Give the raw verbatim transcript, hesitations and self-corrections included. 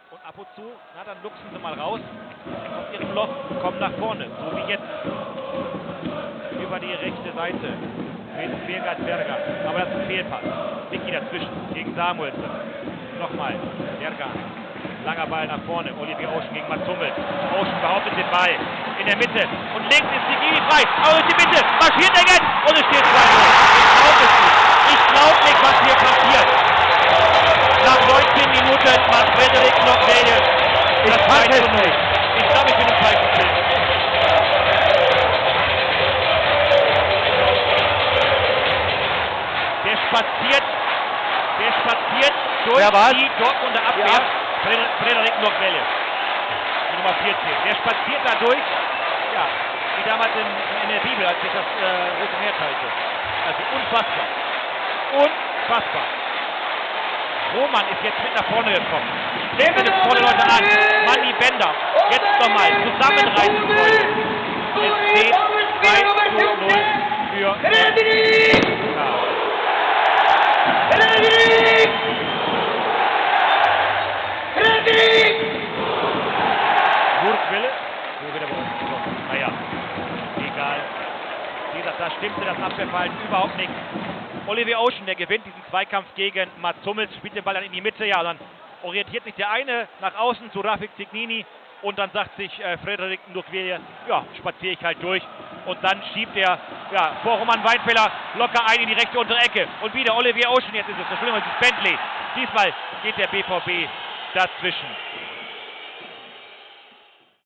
Und ab und zu, na dann luchsen sie mal raus aus ihrem Loch und kommen nach vorne, so wie jetzt. Über die rechte Seite mit Birgert Berger. Aber das ist ein Fehlpass. Vicky dazwischen gegen Samuelsen. Nochmal, Berger. Langer Ball nach vorne. Olivier Ocean gegen Mats Hummels. Ocean behauptet den Ball in der Mitte. Und links ist Sigini frei. Aus die Mitte. Marschiert er jetzt. Und es steht zwei null. Ich glaube es nicht. Ich glaube nicht, was hier passiert. Nach neunzehn Minuten macht Frederik Nokbele das zwei zu null. Ich glaube, ich bin im falschen Film. Der spaziert, der spaziert durch die Dortmunder Abwehr. Ja. Frederik Nokbele, die Nummer vierzehn. Der spaziert da durch, ja, wie damals in, in der Bibel, als ich das äh, Rote Meer teilte. Also unfassbar. Unfassbar. Roman ist jetzt mit nach vorne gekommen. Stellen wir vorne Leute an. Manni Bender. Jetzt nochmal. Zusammenreißen, Freunde. Es steht drei zu null für Frederik. Frederik! Frederik! Burgwille. So wird er bei uns getroffen. Naja. Egal. Wie gesagt, da stimmte das Abwehrverhalten überhaupt nicht. Olivier Ocean, der gewinnt diesen Zweikampf gegen Mats Hummels, spielt den Ball dann in die Mitte, ja, dann orientiert sich der eine nach außen zu Rafik Zignini und dann sagt sich äh, Frederik Nokbele, ja, spaziere ich halt durch und dann schiebt er, ja, vor Roman Weinfeller locker ein in die rechte untere Ecke und wieder Olivier Ocean, jetzt ist es, Entschuldigung, es ist Bentley, diesmal geht der B V B dazwischen.